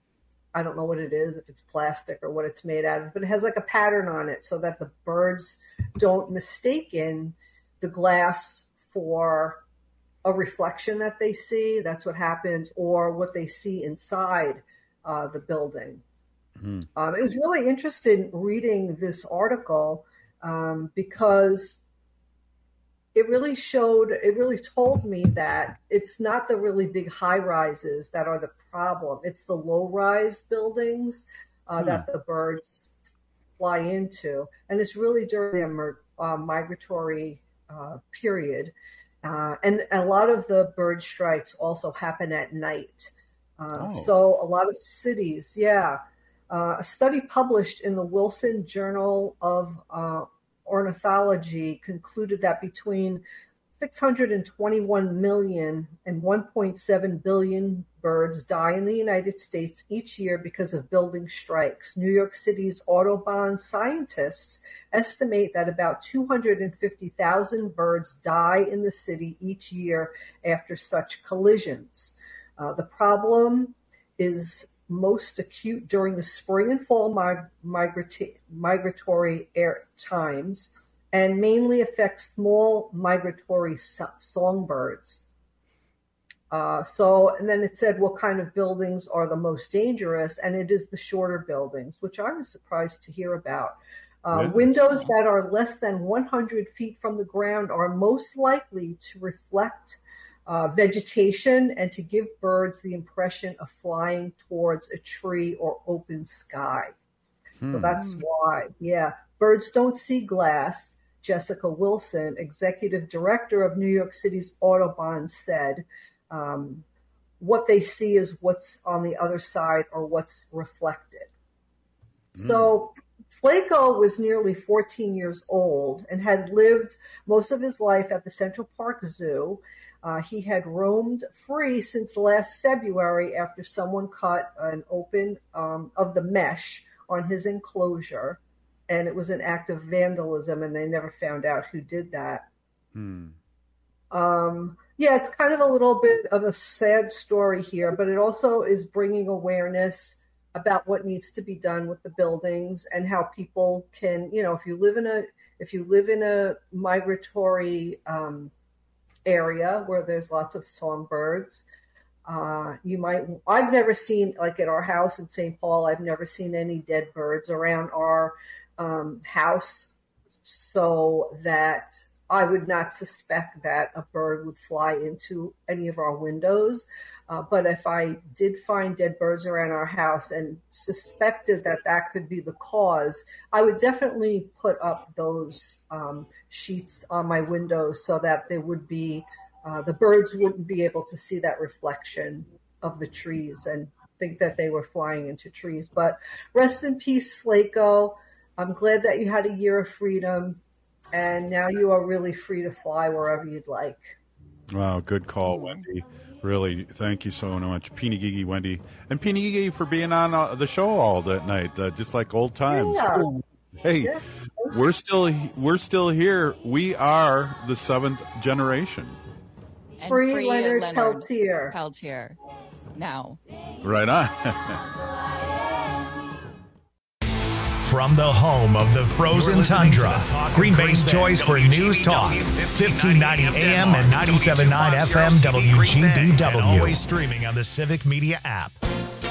I don't know what it is, if it's plastic or what it's made out of, but it has like a pattern on it so that the birds don't mistaken the glass for a reflection that they see. That's what happens, or what they see inside uh, the building. Mm-hmm. Um, it was really interesting reading this article um, because it really showed, it really told me that it's not the really big high rises that are the problem. It's the low rise buildings uh, mm. that the birds fly into. And it's really during the uh, migratory uh, period. Uh, and a lot of the bird strikes also happen at night. Uh, oh. So a lot of cities, yeah. Uh, a study published in the Wilson Journal of uh, Ornithology concluded that between six hundred twenty-one million and one point seven billion birds die in the United States each year because of building strikes. New York City's Audubon scientists estimate that about two hundred fifty thousand birds die in the city each year after such collisions. Uh, the problem is most acute during the spring and fall mig- migrati- migratory air times, and mainly affects small migratory so- songbirds. Uh, so, and then it said what kind of buildings are the most dangerous, and it is the shorter buildings, which I was surprised to hear about. Uh, yeah. Windows that are less than one hundred feet from the ground are most likely to reflect Uh, vegetation and to give birds the impression of flying towards a tree or open sky. Hmm. So that's why, yeah. Birds don't see glass, Jessica Wilson, executive director of New York City's Audubon, said. Um, what they see is what's on the other side or what's reflected. Hmm. So Flako was nearly fourteen years old and had lived most of his life at the Central Park Zoo. Uh, he had roamed free since last February after someone cut an open um, of the mesh on his enclosure, and it was an act of vandalism, and they never found out who did that. Hmm. Um, yeah, it's kind of a little bit of a sad story here, but it also is bringing awareness about what needs to be done with the buildings and how people can, you know, if you live in a if you live in a migratory um, area where there's lots of songbirds, Uh, you might, I've never seen, like at our house in Saint Paul, I've never seen any dead birds around our um, house, so that I would not suspect that a bird would fly into any of our windows. Uh, but if I did find dead birds around our house and suspected that that could be the cause, I would definitely put up those um, sheets on my windows so that there would be, uh, the birds wouldn't be able to see that reflection of the trees and think that they were flying into trees. But rest in peace, Flaco. I'm glad that you had a year of freedom, and now you are really free to fly wherever you'd like. Wow, good call, Wendy. Really, thank you so much, Peeny Gigi, Wendy, and Peeny Gigi for being on uh, the show all that night, uh, just like old times. Yeah. Hey, yeah. we're still we're still here. We are the seventh generation. And free, free Leonard, Leonard Peltier. Peltier. Now. Right on. From the home of the frozen tundra, Green Bay's choice for news talk, fifteen ninety A M and ninety-seven point nine F M W G B W. And always streaming on the Civic Media app.